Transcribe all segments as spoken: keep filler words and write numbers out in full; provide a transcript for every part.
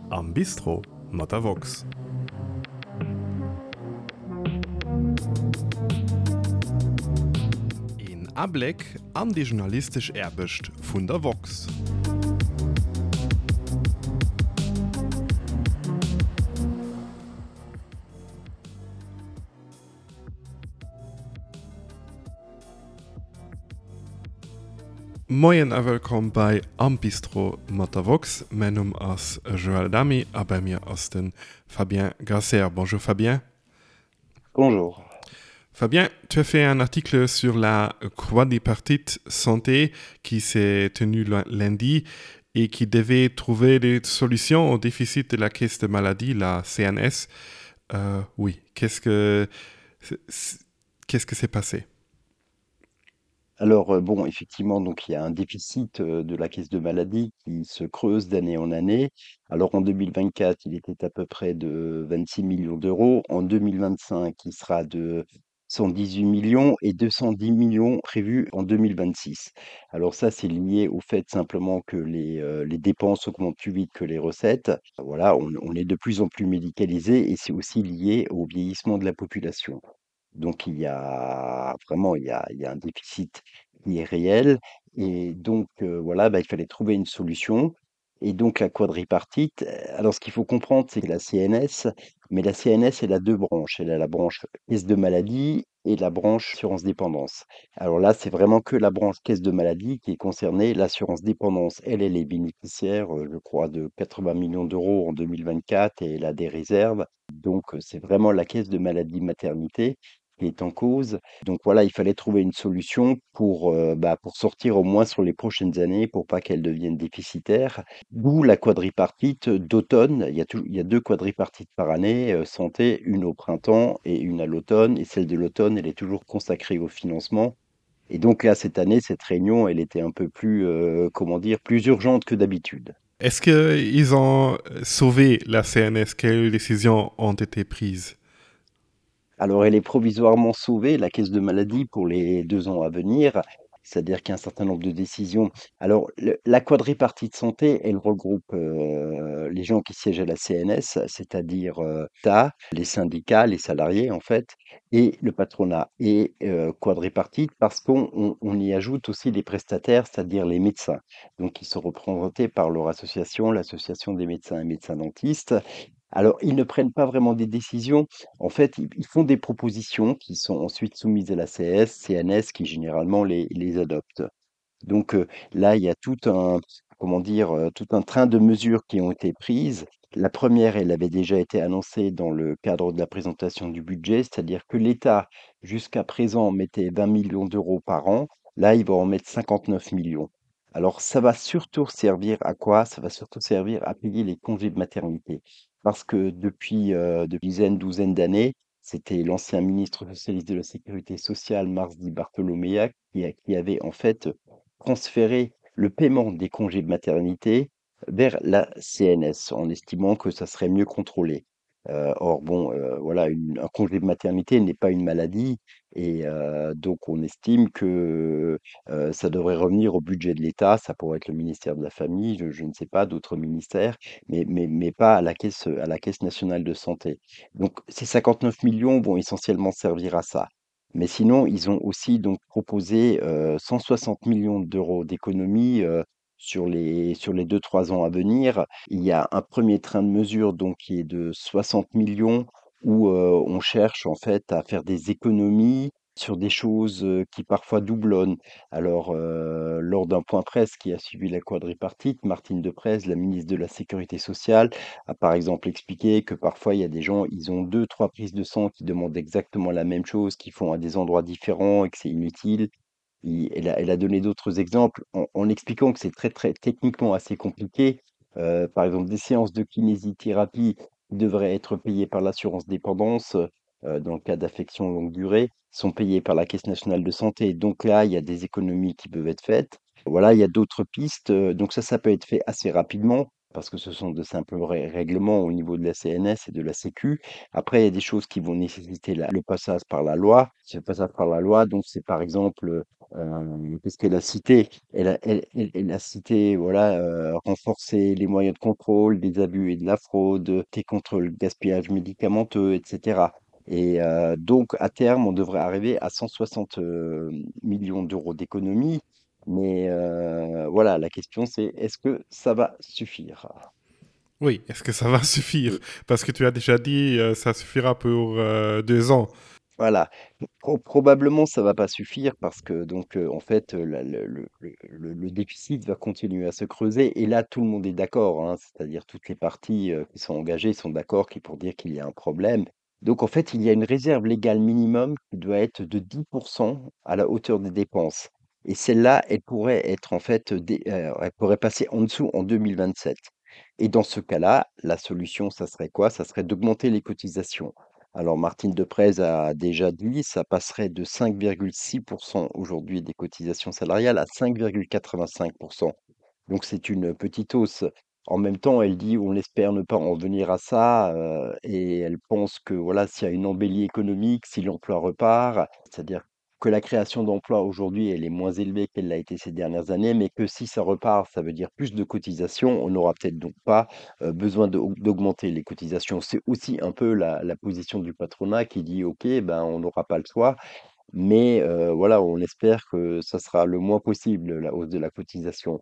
Am Bistro mat der Vox. En Ableck an die journalistisch Erbecht vun der Vox. Moien a willkommen bei Am Bistro mat der Vox. Mein Name ass Joël Dami, a bei mir ass den Fabien Gasser. Bonjour Fabien. Bonjour. Fabien, tu as fait un article sur la quadripartite santé qui s'est tenu l- lundi et qui devait trouver des solutions au déficit de la caisse de maladie, la C N S. Euh, oui, qu'est-ce que c'est- qu'est-ce que s'est passé? Alors, heu, bon, effectivement, donc il y a un déficit, heu, de la caisse de maladie qui se creuse d'année en année. Alors en deux mille vingt-quatre, il était à peu près de vingt-six millions d'euros. En deux mille vingt-cinq, il sera de cent dix-huit millions et deux cent dix millions prévus en deux mille vingt-six. Alors ça, c'est lié au fait simplement que les, heu, les dépenses augmentent plus vite que les recettes. Voilà, on on est de plus en plus médicalisé et c'est aussi lié au vieillissement de la population. Donc il y a vraiment il y a il y a un déficit qui est réel et donc heu, voilà, bah, il fallait trouver une solution et donc la quadripartite, heu, alors ce qu'il faut comprendre, c'est que la C N S, mais la C N S, elle a deux branches. Elle a la branche caisse de maladie et la branche assurance dépendance. Alors là, c'est vraiment que la branche caisse de maladie qui est concernée. L'assurance dépendance, elle, elle est bénéficiaire, heu, je crois de quatre-vingts millions d'euros en deux mille vingt-quatre et elle a des réserves. Donc heu, c'est vraiment la caisse de maladie maternité qui est en cause. Donc voilà, il fallait trouver une solution pour, heu, bah, pour sortir au moins sur les prochaines années, pour pas qu'elles deviennent déficitaires. D'où la quadripartite d'automne. Il y a tou il y a deux quadripartites par année, heu, santé, une au printemps et une à l'automne et celle de l'automne, elle est toujours consacrée au financement et donc là, cette année, cette réunion, elle était un peu plus, heu, comment dire? Plus urgente que d'habitude. Est-ce qu'ils ont sauvé la C N S? Quelles décisions ont été prises? Alors, elle est provisoirement sauvée, la caisse de maladie, pour les deux ans à venir. C'est-à-dire qu'il y a un certain nombre de décisions. Alors, le la quadripartite santé, elle regroupe, heu, les gens qui siègent à la C N S, c'est-à-dire, heu, l'État, les syndicats, les salariés, en fait, et le patronat. Et heu, quadripartite parce qu'on on on y ajoute aussi les prestataires, c'est-à-dire les médecins. Donc, ils sont représentés par leur association, l'association des médecins et médecins dentistes. Alors, ils ne prennent pas vraiment des décisions. En fait, ils ils font des propositions qui sont ensuite soumises à la C S, C N S qui généralement les les adopte. Donc, heu, là, il y a tout un comment dire? Heu, tout un train de mesures qui ont été prises. La première, elle avait déjà été annoncée dans le cadre de la présentation du budget, c'est-à-dire que l'État, jusqu'à présent, mettait vingt millions d'euros par an. Là, il va en mettre cinquante-neuf millions. Alors, ça va surtout servir à quoi? Ça va surtout servir à payer les congés de maternité. Parce que depuis, heu, depuis une dizaine, douzaine d'années, c'était l'ancien ministre socialiste de la sécurité sociale, Mars Di Bartolomea, qui a qui avait en fait transférer le paiement des congés de maternité vers la C N S en estimant que ça serait mieux contrôlé. Heu, or bon, heu, voilà, une un congé de maternité n'est pas une maladie et heu, donc on estime que, heu, ça devrait revenir au budget de l'État. Ça pourrait être le ministère de la Famille, je je ne sais pas, d'autres ministères, mais mais mais pas à la caisse, à la Caisse nationale de santé. Donc ces cinquante-neuf millions vont essentiellement servir à ça. Mais sinon, ils ont aussi donc proposé, heu, cent soixante millions d'euros d'économies, heu, sur les sur les deux trois ans à venir. Il y a un premier train de mesures donc qui est de soixante millions où, heu, on cherche en fait à faire des économies sur des choses, heu, qui parfois doublonnent. Alors, heu, lors d'un point presse qui a suivi la quadripartite, Martine Deprez, la ministre de la Sécurité sociale, a par exemple expliqué que parfois il y a des gens, ils ont deux trois prises de sang qui demandent exactement la même chose, qui font à des endroits différents et que c'est inutile. Il elle a elle a donné d'autres exemples en en expliquant que c'est très, très techniquement assez compliqué. Heu, par exemple, des séances de kinésithérapie qui devraient être payées par l'assurance dépendance, heu, dans le cas d'affections longue durée, sont payées par la Caisse nationale de santé. Donc là, il y a des économies qui peuvent être faites. Voilà, il y a d'autres pistes, heu, donc ça, ça peut être fait assez rapidement. parce que ce sont de simples ré- règlements au niveau de la C N S et de la Sécu. Après, il y a des choses qui vont nécessiter la- le passage par la loi. Ce passage par la loi, donc c'est par exemple, euh, qu'est-ce qu'elle a cité? Elle a, elle, elle- elle a cité, voilà, euh, renforcer les moyens de contrôle des abus et de la fraude, lutter contre le gaspillage médicamenteux, et cetera. Et euh, donc, à terme, on devrait arriver à cent soixante euh, millions d'euros d'économies. Mais euh, voilà, la question c'est est-ce que ça va suffire? Oui, est-ce que ça va suffire? Et Parce que tu as déjà dit, euh, ça suffira pour euh, deux ans. voilà, Pro- probablement ça va pas suffire parce que donc euh, en fait euh, la- le, le- le- le- le déficit va continuer à se creuser et là tout le monde est d'accord, hein, c'est-à-dire toutes les parties euh, qui sont engagées sont d'accord qui pour dire qu'il y a un problème. Donc en fait il y a une réserve légale minimum qui doit être de dix pour cent à la hauteur des dépenses et celle-là elle pourrait être en fait dé- euh, elle pourrait passer en dessous en deux mille vingt-sept. Et dans ce cas-là, la solution ça serait quoi? Ça serait d'augmenter les cotisations. Alors Martine Deprez a déjà dit, ça passerait de cinq virgule six pour cent aujourd'hui des cotisations salariales à cinq virgule quatre-vingt-cinq pour cent. Donc c'est une petite hausse. En même temps, elle dit, on espère ne pas en venir à ça, euh, et elle pense que voilà, s'il y a une embellie économique, si l'emploi repart, c'est-à-dire que la création d'emplois aujourd'hui, elle est moins élevée qu'elle l'a été ces dernières années, mais que si ça repart, ça veut dire plus de cotisations. On n'aura peut-être donc pas euh, besoin de- d'augmenter les cotisations. C'est aussi un peu la, la position du patronat qui dit, OK, ben, on n'aura pas le choix, mais euh, voilà, on espère que ça sera le moins possible, la hausse de la cotisation.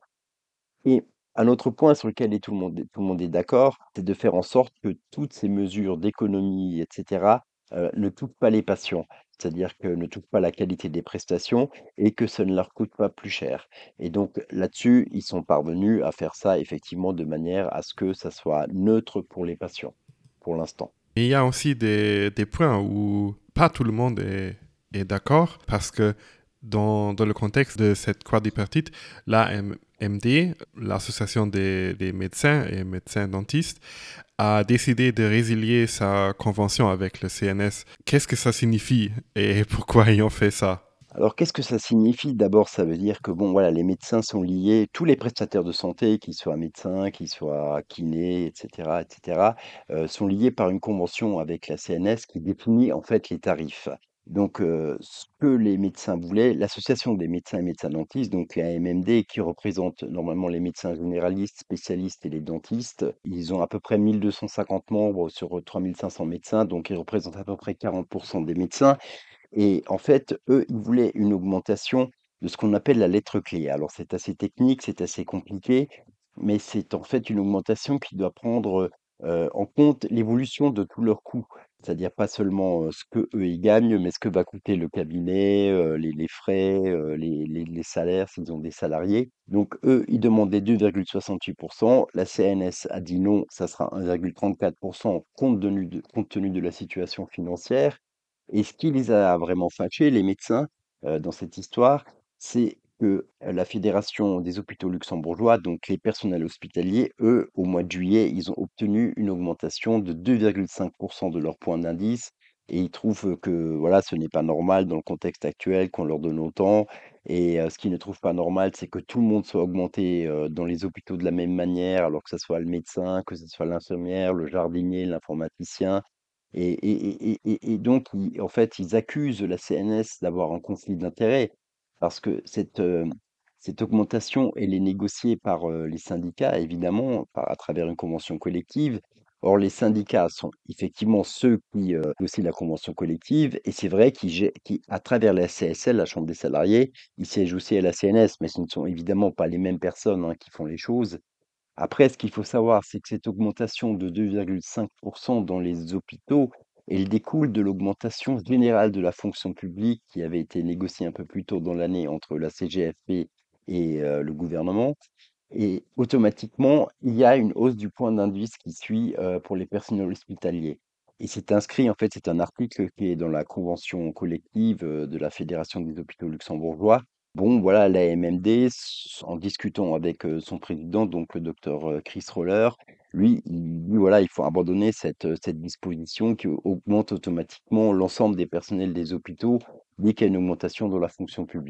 Et un autre point sur lequel est tout le monde, tout le monde est d'accord, c'est de faire en sorte que toutes ces mesures d'économie, et cetera, euh, ne touchent pas les patients, c'est-à-dire que ne touchent pas la qualité des prestations et que ça ne leur coûte pas plus cher. Et donc là-dessus, ils sont parvenus à faire ça effectivement de manière à ce que ça soit neutre pour les patients, pour l'instant. Et il y a aussi des, des points où pas tout le monde est, est d'accord parce que dans, dans le contexte de cette quadripartite, l'A M D, l'Association des, des médecins et médecins dentistes, a décidé de résilier sa convention avec le C N S. Qu'est-ce que ça signifie et pourquoi ils ont fait ça? Alors, qu'est-ce que ça signifie? D'abord, ça veut dire que bon, voilà, les médecins sont liés, tous les prestataires de santé, qu'ils soient médecins, qu'ils soient kinés, et cetera, et cetera, euh, sont liés par une convention avec la C N S qui définit en fait les tarifs. Donc, euh, ce que les médecins voulaient, l'association des médecins et médecins dentistes, donc la M M D, qui représente normalement les médecins généralistes, spécialistes et les dentistes, ils ont à peu près mille deux cent cinquante membres sur trois mille cinq cents médecins, donc ils représentent à peu près quarante pour cent des médecins. Et en fait, eux, ils voulaient une augmentation de ce qu'on appelle la lettre clé. Alors, c'est assez technique, c'est assez compliqué, mais c'est en fait une augmentation qui doit prendre euh, en compte l'évolution de tous leurs coûts. C'est-à-dire pas seulement euh, ce que eux ils gagnent, mais ce que va coûter le cabinet, euh, les, les frais, euh, les, les- les salaires s'ils ont des salariés. Donc eux, ils demandaient deux virgule soixante-huit pour cent. La C N S a dit non, ça sera un virgule trente-quatre pour cent compte tenu de, compte tenu de la situation financière. Et ce qui les a vraiment fâchés, les médecins, heu, dans cette histoire, c'est que, heu, la Fédération des hôpitaux luxembourgeois, donc les personnels hospitaliers, eux, au mois de juillet, ils ont obtenu une augmentation de deux virgule cinq pour cent de leur point d'indice et ils trouvent que, voilà, ce n'est pas normal dans le contexte actuel qu'on leur donne autant et heu, ce qu'ils ne trouvent pas normal, c'est que tout le monde soit augmenté, heu, dans les hôpitaux de la même manière, alors que ça soit le médecin, que ce soit l'infirmière, le jardinier, l'informaticien. Et et et et et donc ils en fait, ils accusent la C N S d'avoir un conflit d'intérêts parce que cette, hem, cette augmentation, elle est négociée par, heu, les syndicats évidemment, par à travers une convention collective. Or les syndicats sont effectivement ceux qui, heu, négocient la convention collective et c'est vrai qu'ils gè qui à travers la C S L, la chambre des salariés, ils siègent aussi à la C N S, mais ce ne sont évidemment pas les mêmes personnes, hein, qui font les choses. Après, ce qu'il faut savoir, c'est que cette augmentation de deux virgule cinq pour cent dans les hôpitaux, elle découle de l'augmentation générale de la fonction publique qui avait été négociée un peu plus tôt dans l'année entre la C G F P et euh, le gouvernement. Et automatiquement, il y a une hausse du point d'indice qui suit euh, pour les personnels hospitaliers. Et c'est inscrit, en fait, c'est un article qui est dans la convention collective euh, de la Fédération des hôpitaux luxembourgeois. Bon, voilà, la M M D, s- en discutant avec euh, son président, donc le docteur euh, Chris Roller, lui, il dit, voilà, il faut abandonner cette, euh, cette disposition qui augmente automatiquement l'ensemble des personnels des hôpitaux dès qu'il y a une augmentation dans la fonction publique.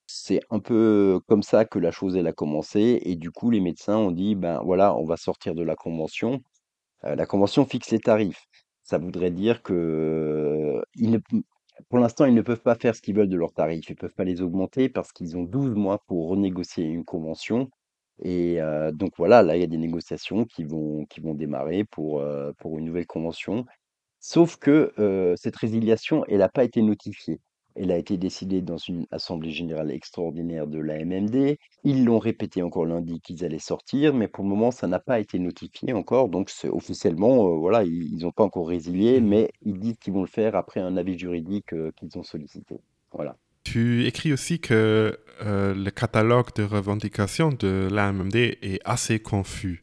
C'est un peu comme ça que la chose, elle a commencé et du coup, les médecins ont dit: «Ben, voilà, on va sortir de la convention». Heu, la convention fixe les tarifs. Ça voudrait dire que, heu, ils ne p pour l'instant, ils ne peuvent pas faire ce qu'ils veulent de leurs tarifs. Ils peuvent pas les augmenter parce qu'ils ont douze mois pour renégocier une convention et heu, donc voilà, là, il y a des négociations qui vont qui vont démarrer pour, heu, pour une nouvelle convention. Sauf que, heu, cette résiliation, elle n'a pas été notifiée. Elle a été décidée dans une assemblée générale extraordinaire de l'A M M D. Ils l'ont répété encore lundi qu'ils allaient sortir, mais pour le moment, ça n'a pas été notifié encore. Donc c'est officiellement, heu, voilà, ils ils ont pas encore résilié, Mhm. mais ils disent qu'ils vont le faire après un avis juridique, heu, qu'ils ont sollicité. Voilà. Tu écris aussi que euh, le catalogue de revendications de l'A M M D est assez confus.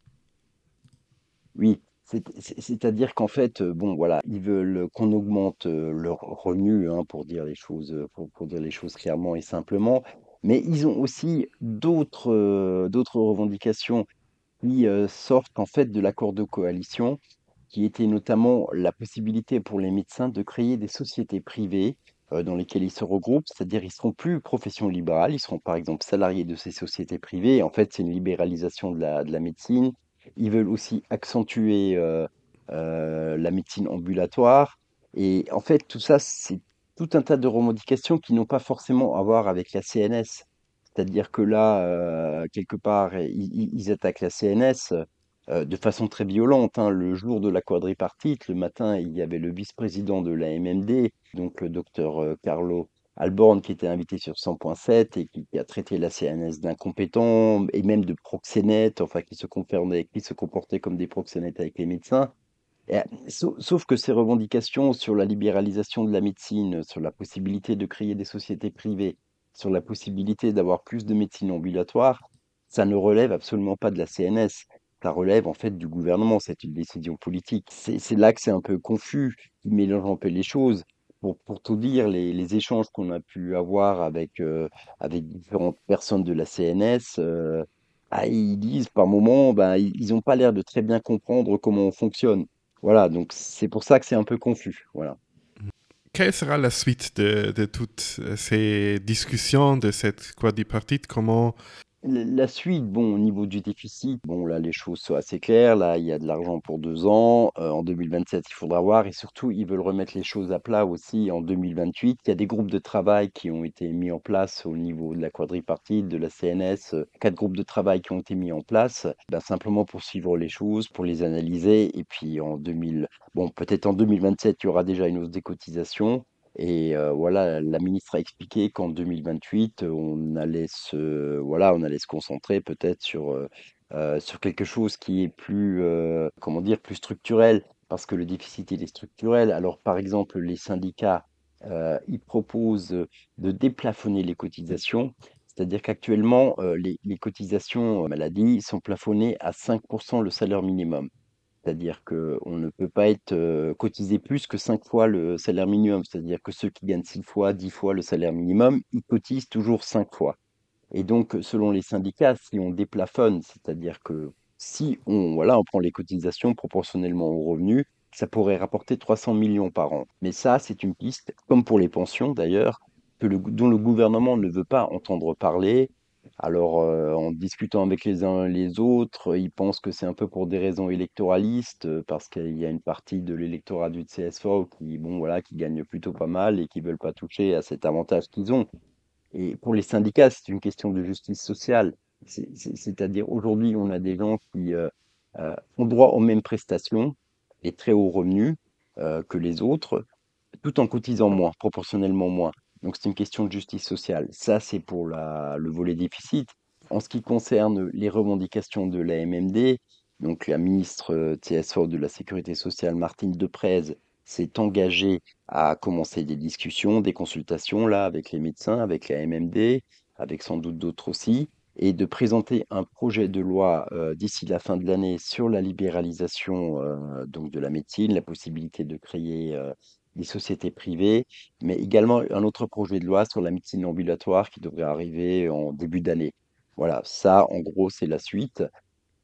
Oui, c'est c'est c'est-à-dire qu'en fait, heu, bon, voilà, ils veulent qu'on augmente, heu, leurs revenus, hein, pour dire les choses, heu, pour pour dire les choses clairement et simplement. Mais ils ont aussi d'autres, heu, d'autres revendications qui, heu, sortent en fait de l'accord de coalition, qui était notamment la possibilité pour les médecins de créer des sociétés privées, heu, dans lesquelles ils se regroupent. C'est-à-dire, ils seront plus profession libérale, ils seront par exemple salariés de ces sociétés privées. En fait, c'est une libéralisation de la de la médecine. Ils veulent aussi accentuer, heu heu, la médecine ambulatoire et en fait, tout ça, c'est tout un tas de revendications qui n'ont pas forcément à voir avec la C N S. C'est-à-dire que là, heu, quelque part, ils ils ils attaquent la C N S, heu, de façon très violente, hein. Le jour de la quadripartite, le matin, il y avait le vice-président de l'A M M D, donc le docteur, heu, Carlo Alborn, qui était invité sur cent point sept et qui qui a traité la C N S d'incompétents et même de proxénètes, enfin qui se confernait qui se comportaient comme des proxénètes avec les médecins. Et, euh, sau- sauf que ces revendications sur la libéralisation de la médecine, sur la possibilité de créer des sociétés privées, sur la possibilité d'avoir plus de médecine ambulatoire, ça ne relève absolument pas de la C N S. Ça relève en fait du gouvernement, c'est une décision politique. C'est c'est là que c'est un peu confus, qui mélange un peu les choses. Pour, pour tout dire, les, les échanges qu'on a pu avoir avec, euh, avec différentes personnes de la C N S, euh, ah, ils disent par moments, ben, ils n'ont pas l'air de très bien comprendre comment on fonctionne. Voilà, donc c'est pour ça que c'est un peu confus. Voilà. Quelle sera la suite de, de toutes ces discussions, de cette quadripartite? Comment L- La suite, bon, au niveau du déficit, bon, là, les choses sont assez claires. Là, il y a de l'argent pour deux ans. Euh, en deux mille vingt-sept, il faudra voir. Et surtout, ils veulent remettre les choses à plat aussi en deux mille vingt-huit. Il y a des groupes de travail qui ont été mis en place au niveau de la quadripartite, de la C N S. euh, Quatre groupes de travail qui ont été mis en place, ben, simplement pour suivre les choses, pour les analyser. Et puis en deux mille, bon, peut-être en deux mille vingt-sept, il y aura déjà une hausse des cotisations. Et euh, voilà, la ministre a expliqué qu'en deux mille vingt-huit, on allait se, voilà, on allait se concentrer peut-être sur, euh, euh, sur quelque chose qui est plus, euh, comment dire, plus structurel, parce que le déficit, il est structurel. Alors, par exemple, les syndicats, euh, ils proposent de déplafonner les cotisations, c'est-à-dire qu'actuellement, euh, les, les cotisations euh, maladie sont plafonnées à cinq pour cent le salaire minimum. C'est-à-dire qu'on ne peut pas être euh, cotisé plus que cinq fois le salaire minimum. C'est-à-dire que ceux qui gagnent six fois, dix fois le salaire minimum, ils cotisent toujours cinq fois. Et donc, selon les syndicats, si on déplafonne, c'est-à-dire que si on, voilà, on prend les cotisations proportionnellement aux revenus, ça pourrait rapporter trois cents millions par an. Mais ça, c'est une piste, comme pour les pensions d'ailleurs, que le, dont le gouvernement ne veut pas entendre parler. Alors, euh, en discutant avec les uns et les autres, ils pensent que c'est un peu pour des raisons électoralistes, euh, parce qu'il y a une partie de l'électorat du C S O qui, bon, voilà, qui gagne plutôt pas mal et qui veulent pas toucher à cet avantage qu'ils ont. Et pour les syndicats, c'est une question de justice sociale. C'est- c'est- C'est-à-dire, aujourd'hui, on a des gens qui euh, euh, ont droit aux mêmes prestations et très hauts revenus euh, que les autres, tout en cotisant moins, proportionnellement moins. Donc, c'est une question de justice sociale. Ça, c'est pour la, le volet déficit. En ce qui concerne les revendications de la M M D, donc la ministre euh, T S O de la Sécurité sociale, Martine Deprez, s'est engagée à commencer des discussions, des consultations là avec les médecins, avec la M M D, avec sans doute d'autres aussi, et de présenter un projet de loi euh, d'ici la fin de l'année sur la libéralisation euh, donc de la médecine, la possibilité de créer euh, des sociétés privées, mais également un autre projet de loi sur la médecine ambulatoire qui devrait arriver en début d'année. Voilà, ça en gros c'est la suite.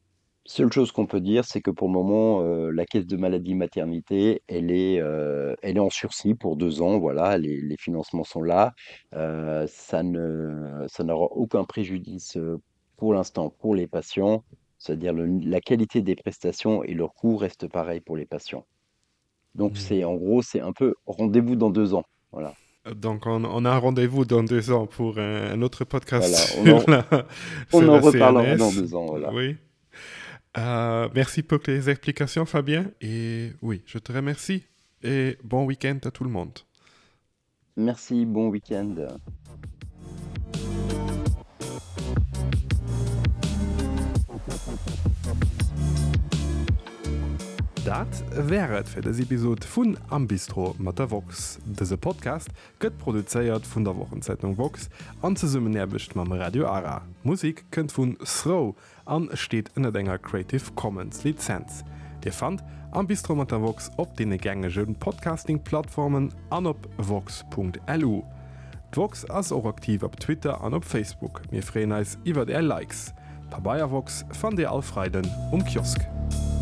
Seule chose qu'on peut dire, c'est que pour le moment, euh, la caisse de maladie maternité, elle est, euh, elle est en sursis pour deux ans. Voilà, les, les financements sont là. Euh, ça ne, ça n'aura aucun préjudice euh, pour l'instant pour les patients. C'est-à-dire le- la qualité des prestations et leur coût restent pareils pour les patients. Donc c'est en gros, c'est un peu rendez-vous dans deux ans. Voilà, Donc, on, on a un rendez-vous dans deux ans pour un, un autre podcast voilà. On sur en, la, on sur en la reparlera dans C N S. deux ans. Voilà. Oui. Euh, merci pour les explications, Fabien. Et oui, je te remercie. Et bon week-end à tout le monde. Merci, bon week-end. Dat wäret fir das Episode vun Am Bistro mat der Vox. Dese Podcast gëtt produzéiert vun der Wochenzeitung Vox an ze summen erbecht mam Radio Ara. Musik kënnt vun Throw an steet ënner enger Creative Commons Lizenz. Dir fand Am Bistro mat der Vox op dee gängegen Podcasting-Plattformen an op vox punkt l u. Vox ass auch aktiv op Twitter an op Facebook. Mir freeen eis iwwer der Likes. Pa Bayervox fan Dir allfreiden um Kiosk.